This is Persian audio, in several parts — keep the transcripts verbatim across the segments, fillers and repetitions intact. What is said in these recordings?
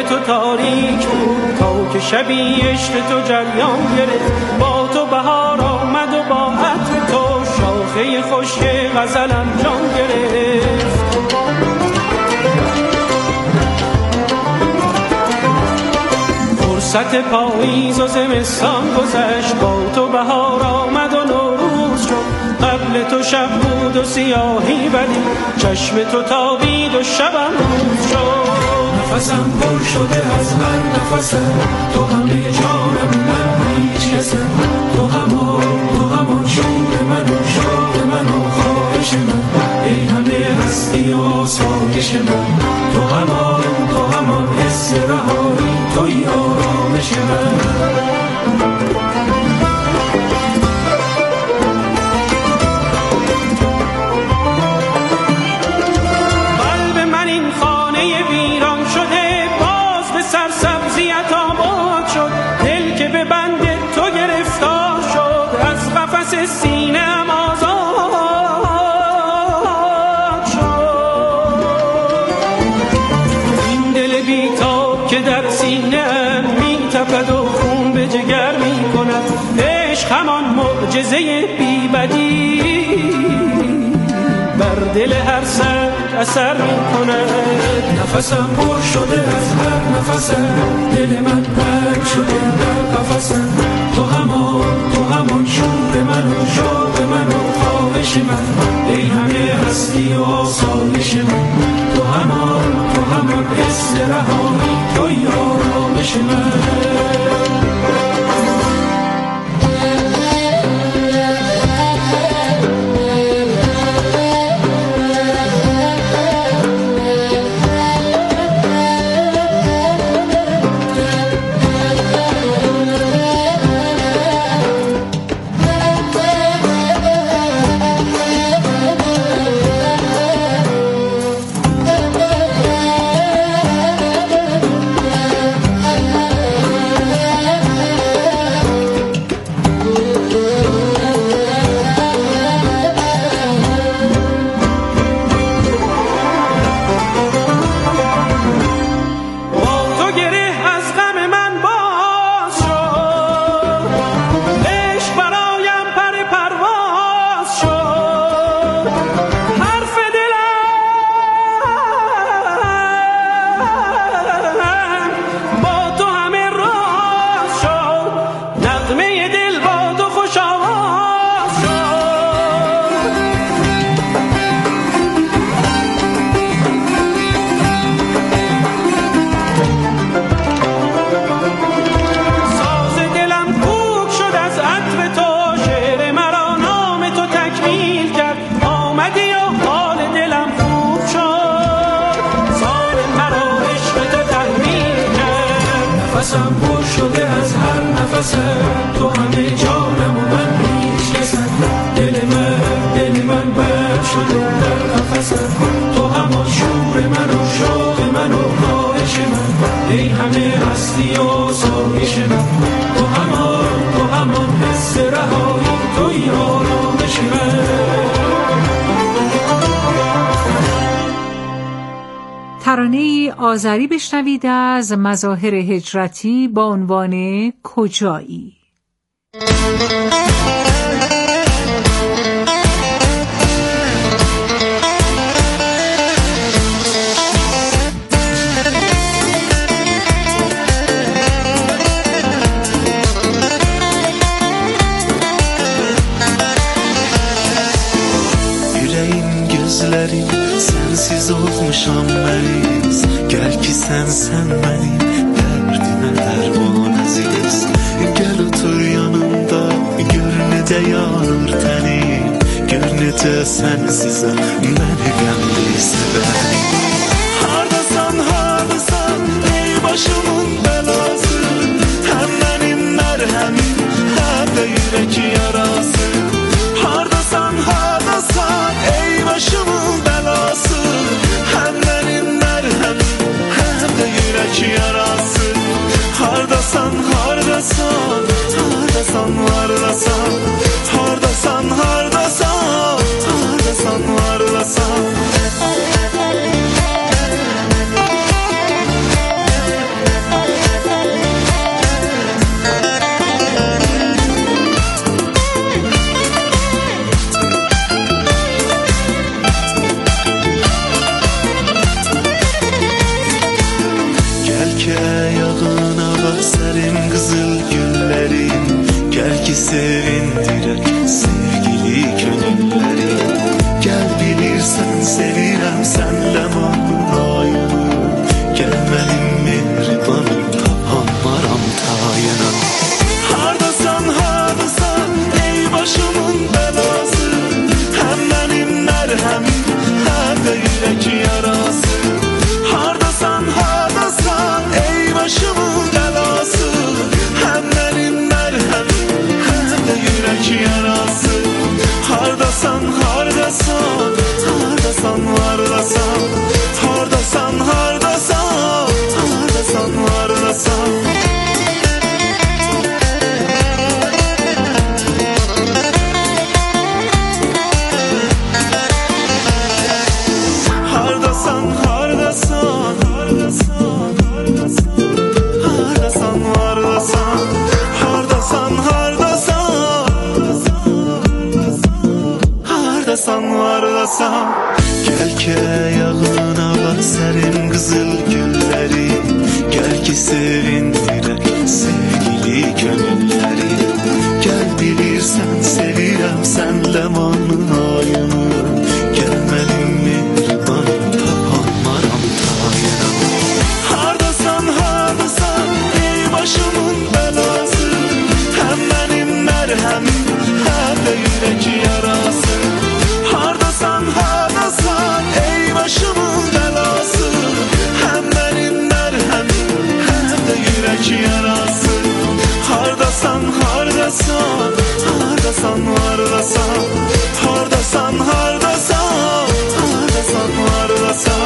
تو تاریک بود تا که شبی عشق تو جریان گرفت. با تو بهار آمد و با عطر تو شاخه خشک غزلم جان گرفت. فرصت پاییز و زمستان گذشت، با تو بهار آمد و نوروز شد. قبل تو شب بود و سیاهی ولی چشم تو تابید و شبم روز شد. نفسم پر شده از هر نفسم، تو همه جانم من هیچ کسم. تو همان تو همان شور من و شوق من و خواهش من، ای همه هستی و آسایش من. تو همان تو همان حس رهایی، توی آرامش من. سینه‌ام آزاد شد. این دل بی‌تاب که در سینه‌ام می‌تپد و خون به جگر می‌کند، عشق همان معجزه بی‌بدی بر دل هر سر اثر می‌کند. نفسم پر شده از هر نفسم، دل من بند شده در قفسم. تو همان تو همان شور من و شوق من و خواهش من، ای همه هستی و آسایش من. تو همان تو همان حس رهایی، توی آرامش من. نفسم پر شده از هر نفسم، تو همه جانم و من هیچ کسم. دل من دل من بند شده در قفسم، تو همان شور من و شوق من و خواهش من، ای همه هستی و آسایش من. تو همان تو همان حس رهایی، توی آرامش من. ترانه‌ای آذری بشنوید از مظاهر هجرتی با عنوان کجایی. Yüreğim gözlerim sensiz olmuşam məniz. Gəl ki sən sən mənim dərdimə dərman əziz. Gəl otur yanımda, gör necə yanır tənim, gör necə sənsizəm məni qəmli sevərim. Hardasan hardasan ey başımın bəlası, həm mənim mərhəmim həm də yürək yarası. Hardasan hardasan ey başımın bəlası, həm mənim mərhəmim həm də yürək yarası. Hardasan hardasan hardasan hardasan hardasan hardasan hardasan hardasan. ki sevindirek sevgili gönülleri. Gel bilirsen sevirem senle manayını. Gel benim mehribanım tapanmaram tayına. Hardasan hardasan ey başımın belası. Hem benim merhemim hem de yürek yarası. Hardasan hardasan ey başımın belası. Hem benim merhemim hem de yürek yarası. Hardasan hardasan hardasan hardasan hardasan hardasan hardasan hardasan. Hardasan hardasan hardasan hardasan hardasan hardasan hardasan hardasan. Gel ki ayağına bak serin kızıl gülleri. Gel ki sevindirek sevgili gönülleri. Gel bilirsen sevirem senle manayını. Gel benim mehribanım tapanmaram tayına. Hardasan hardasan ey başımın belası. Hem benim merhemim hem de yürek yarası. Hardasan hardasan ey başımın belası. Hem benim merhemim hem de yürek yarası. Hardasan hardasan hardasan hardasan hardasan hardasan hardasan hardasan.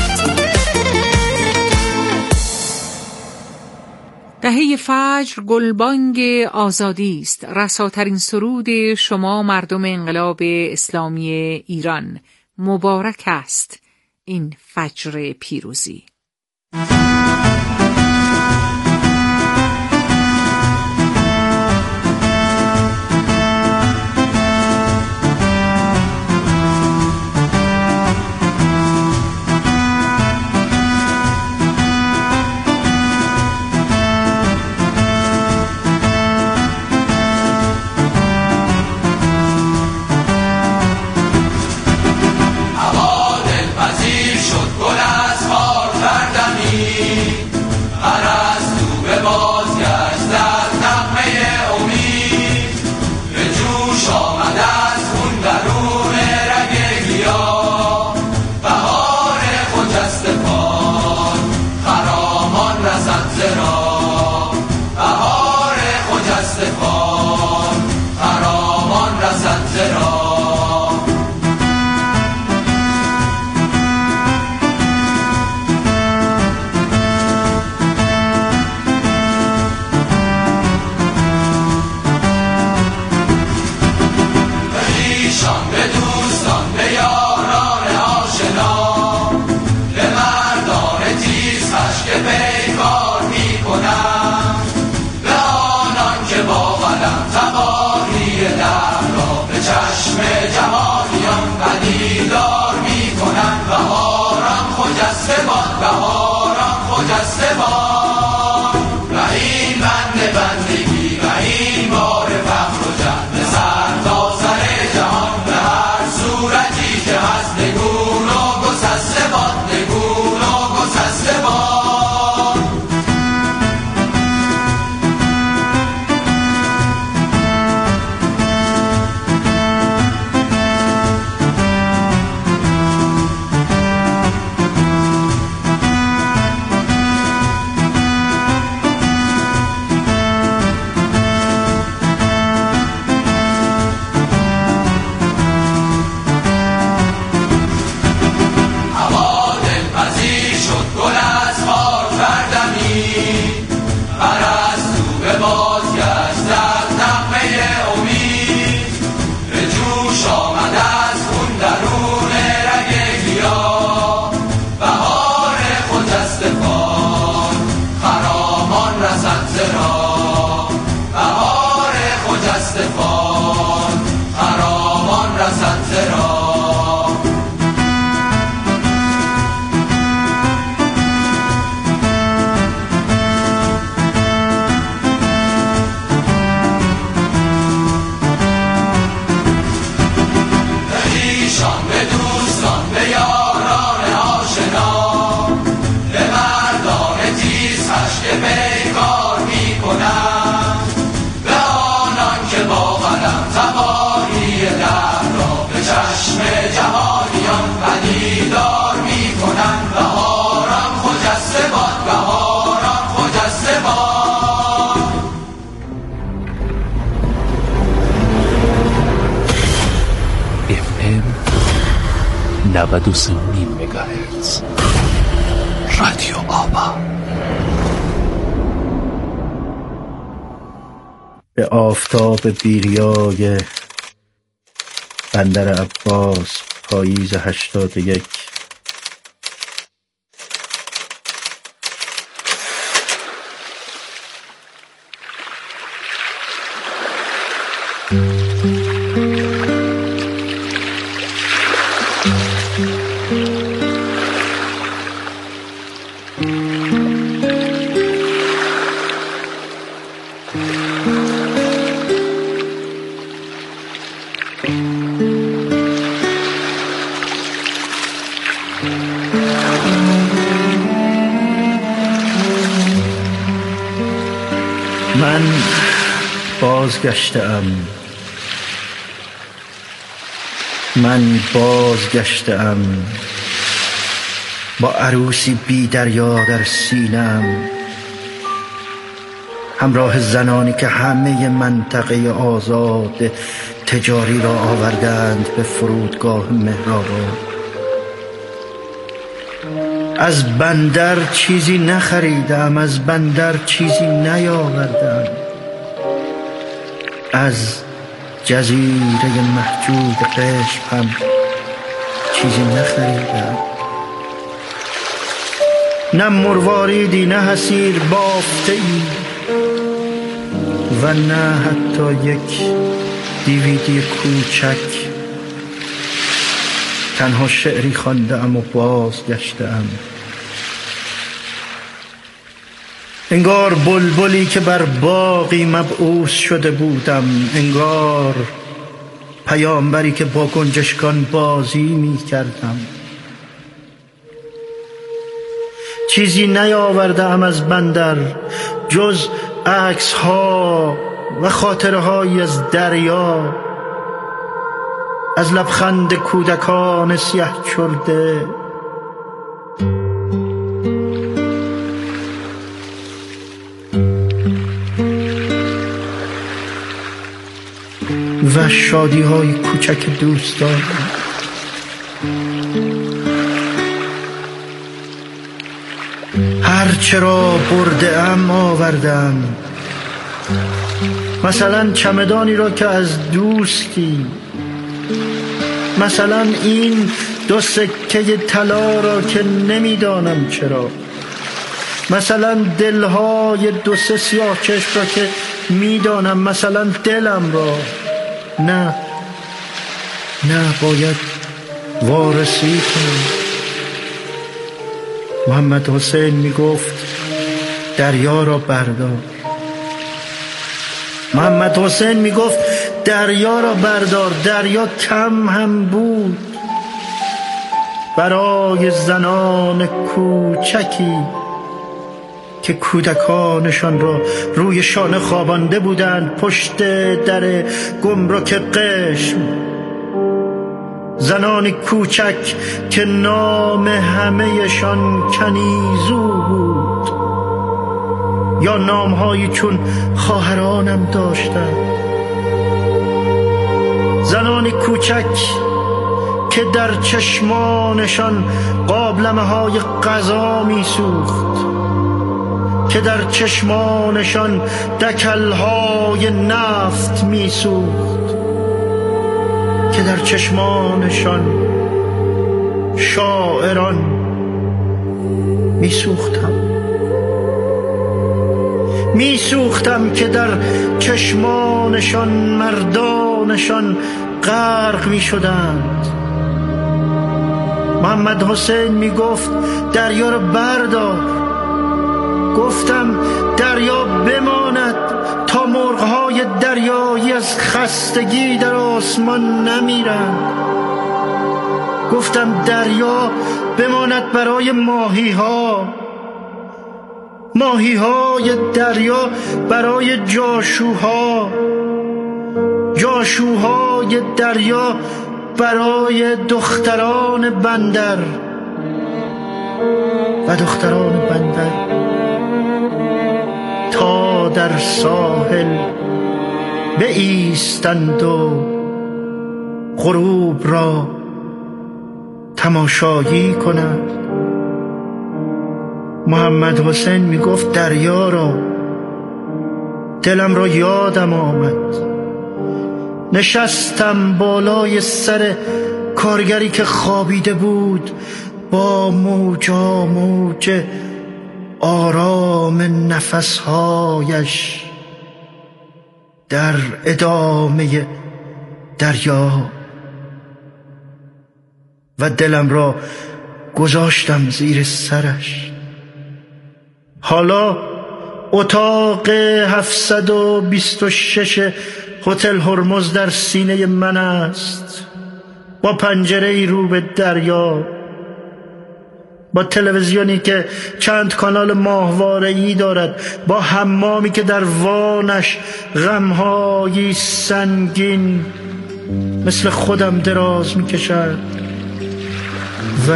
دهه فجر گلبانگ آزادی است. رساترین سرود شما مردم انقلاب اسلامی ایران. مبارک است این فجر پیروزی. نود و سه و نیم مگاهرتز. رادیو آبا. به آفتاب بیریای بندر عباس پاییز هشتاد و یک. من بازگشتم، من بازگشتم با عروسی بی دریا در سینم، همراه زنانی که همه منطقه آزاد تجاری را آوردند به فرودگاه مهرآباد. از بندر چیزی نخریدم، از بندر چیزی نیاوردم، از جزیره محجوب قشم هم چیزی نخریدم. نه مرواریدی، نه حصیر بافته ای و نه حتی یک دیویدی کوچک. تنها شعری خواندم و بازگشتم، انگار بلبلی که بر باغی مبعوث شده بودم، انگار پیامبری که با گنجشکان بازی می کردم. چیزی نیاوردم از بندر جز عکس ها و خاطره هایی از دریا، از لبخند کودکان سیه چرده، و شادی های کوچک دوستان. هر چرا برده ام آوردم، مثلا چمدانی را که از دوستی، مثلا این دو سکه طلا را که نمیدانم چرا، مثلا دلهای دو سه سیاه چشم را که میدانم، مثلا دلم را. نه نه باید وارسی کنم. محمد حسین میگفت دریا را بردار، محمد حسین میگفت دریا را بردار. دریا کم هم بود برای زنان کوچکی که کودکانشان را روی شانه خوابانده بودند پشت در گمرک قشم، زنان کوچک که نام همه‌شان کنیزو بود یا نامهایی چون خواهرانم داشتند، زنان کوچک که در چشمانشان قابلمه های غذا می سوخت، که در چشمانشان دکلهای نفت می سوخت، که در چشمانشان شاعران می سوختم می سوختم که در چشمانشان مردانشان غرق می شدند. محمد حسین می گفت دریا رو بردار. گفتم دریا بماند تا مرغهای دریایی از خستگی در آسمان نمیرند. گفتم دریا بماند برای ماهی ها، ماهی های دریا برای جاشوها، جاشوهای دریا برای دختران بندر و دختران بندر تا در ساحل بایستند و غروب را تماشایی کند. محمد حسین می گفت دریا را، دلم را یادم آمد. نشستم بالای سر کارگری که خوابیده بود، با موجا موج آرام نفسهایش در ادامه دریا، و دلم را گذاشتم زیر سرش. حالا اتاق هفتصد و بیست و شش هتل هرمز در سینه من است، با پنجره‌ای رو به دریا، با تلویزیونی که چند کانال ماهواره‌ای دارد، با حمامی که در وانش غم‌هایی سنگین مثل خودم دراز می‌کشد، و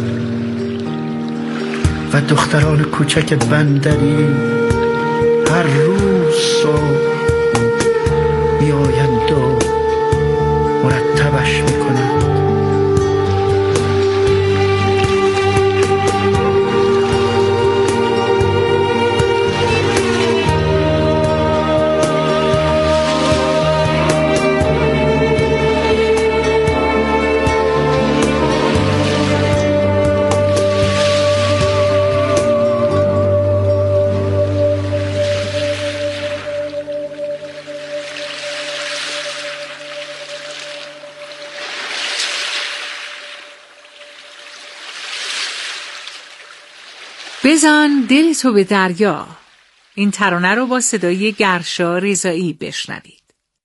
و دختران کوچک بندری هر روز صبح میآیند و مرتبش میکنند. بزن دل تو به دریا. این ترانه رو با صدای گرشا رضایی بشنوید.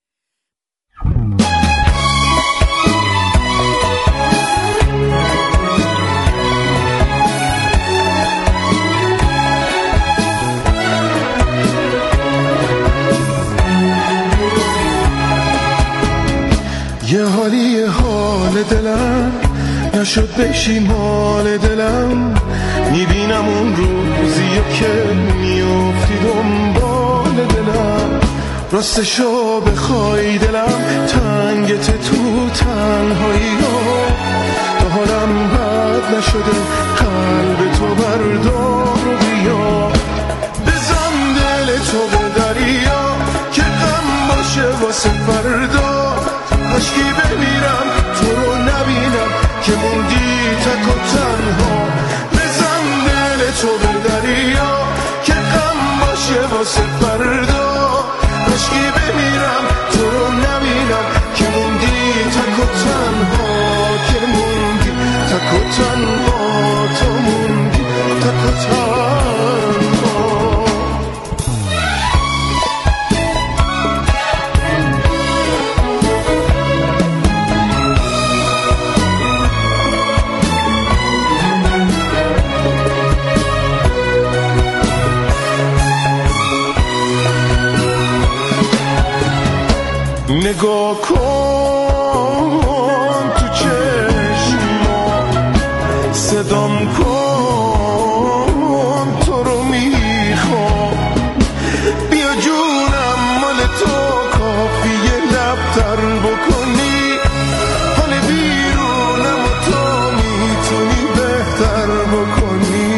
یه حالی حال دلم نشد بشی مال دلم، میبینم اون روزی که میافتی دنبال دلم. راستشو بخوای دلم تنگت تو تنهایی ها، تا حالم بد نشده قلب تو بردار و بیا. بزن دل تو به دریا که غم باشه واسه فردا، کاشکی بمیرم تو رو نبینم که موندی تک و تنها. بزن دل تو به دریا که غم باشه واسه فردا، کاشکی بمیرم تو رو نبینم که موندی تک و تنها، که موندی تک و تنها، تو موندی تک و تنها. نگاه کن تو چشمام، صدام کن تو رو میخوام. بیا جونم مال تو کافیه لب تر بکنی، حال بیرونم و تو میتونی بهتر بکنی.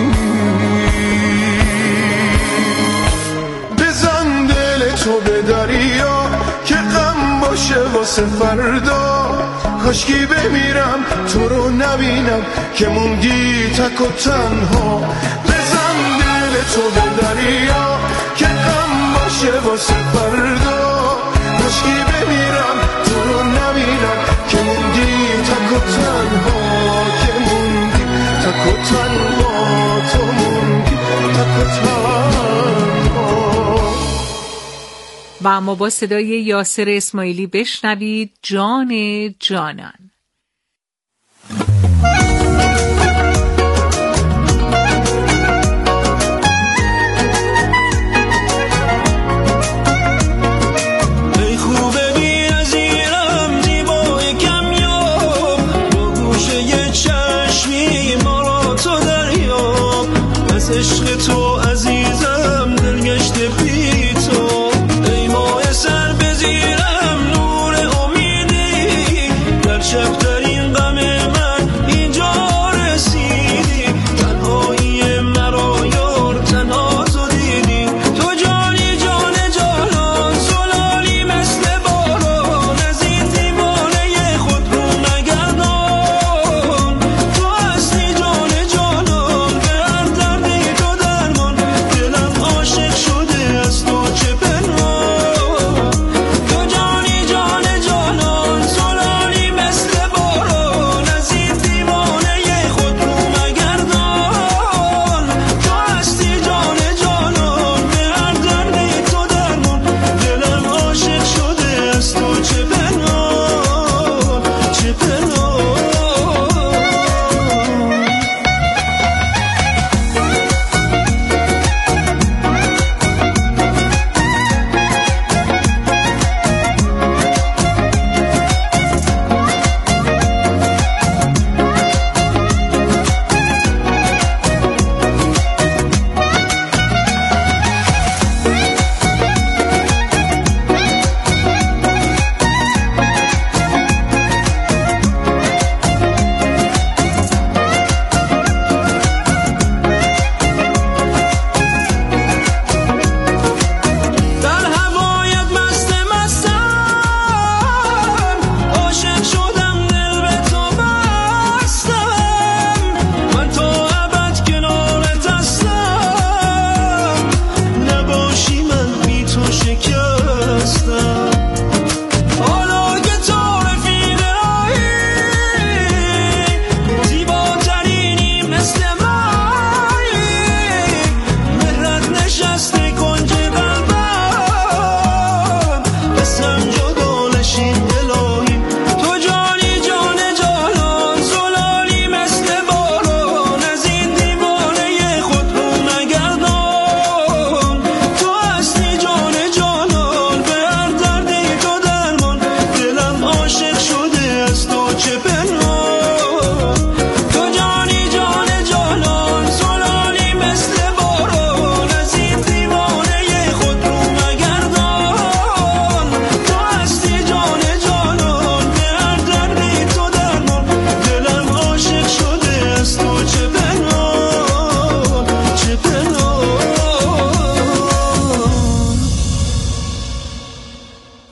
بزن دل تو به دریا که غم باشه واسه فردا، کاشکی بمیرم تو رو نبینم که موندی تک و تنها. بزن دل تو به دریا که غم باشه واسه فردا، کاشکی بمیرم تو رو نبینم که موندی تک و تنها، که موندی تک و تنها، تو موندی تک و تنها. و اما با صدای یاسر اسماعیلی بشنوید جان جانان. ای خوبه بی نظیرم زیبای کمیاب، با گوشه یه چشمی ما را تو دریاب. از عشق تو عزیزم دلگشته بی تو، ای ماه سر بزیرم نور امیدی در شب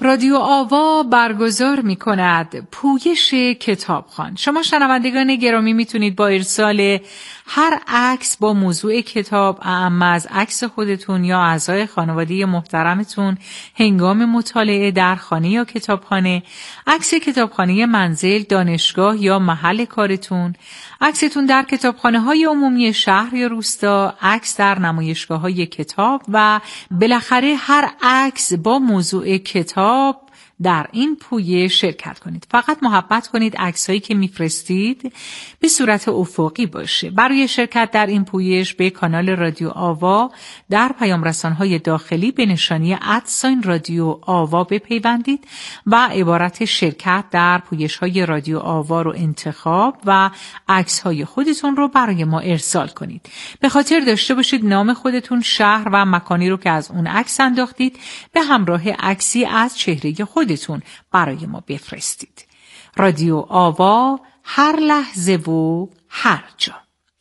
رادیو آوا برگزار می کند پویش کتابخوان. شما شنوندگان گرامی میتونید با ارسال هر عکس با موضوع کتاب، اعم از عکس خودتون یا اعضای خانواده محترمتون هنگام مطالعه در خانه یا کتابخانه، عکس کتابخانه منزل، دانشگاه یا محل کارتون، عکستون در کتابخانه های عمومی شهر یا روستا، عکس در نمایشگاه های کتاب و بالاخره هر عکس با موضوع کتاب در این پویه شرکت کنید. فقط محبت کنید عکسایی که میفرستید به صورت افقی باشه. برای شرکت در این پویش به کانال رادیو آوا در پیام رسان‌های داخلی به نشانی ادساین رادیو آوا بپیوندید و عبارت شرکت در پویش‌های رادیو آوا رو انتخاب و عکس‌های خودتون رو برای ما ارسال کنید. به خاطر داشته باشید نام خودتون، شهر و مکانی رو که از اون عکس انداختید به همراه عکسی از چهره خودتون برای ما بفرستید. رادیو آوا، هر لحظه و هر جا.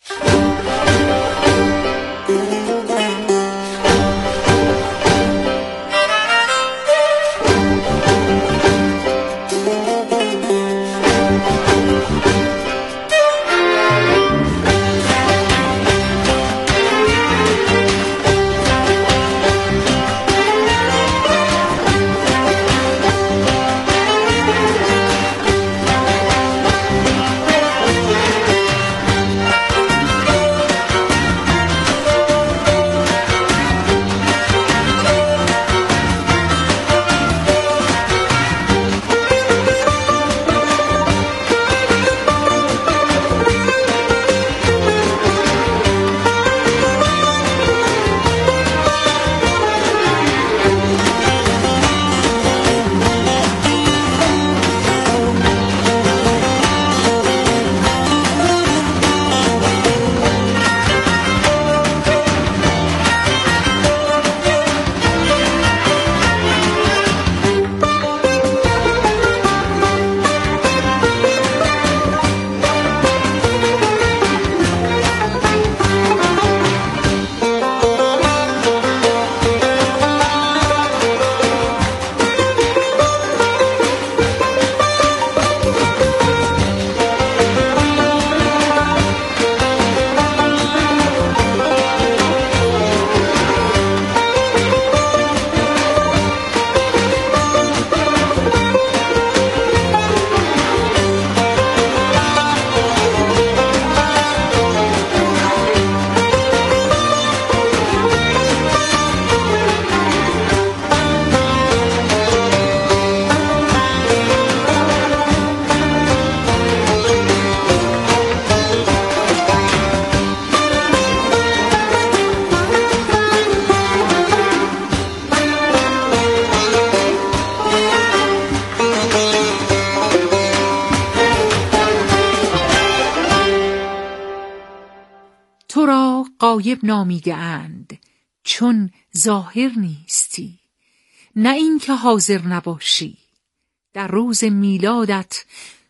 تو را غایب نامیده اند چون ظاهر نیستی، نه این که حاضر نباشی. در روز میلادت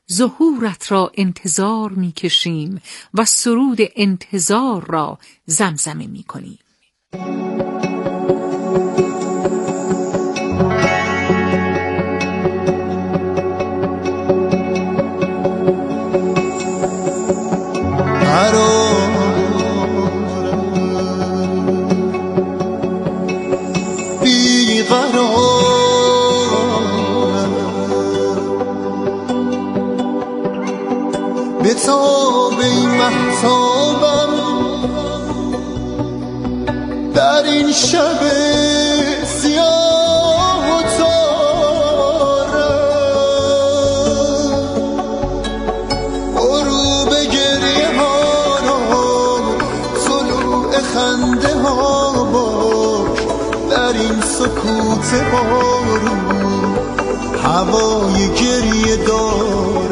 ظهورت را انتظار میکشیم و سرود انتظار را زمزمه میکنیم. به تاب این مهتابم در این شب سیاه و تارم، غروب گریه ها را طلوع خنده ها باش در این سکوت بارون، هوای گریه دار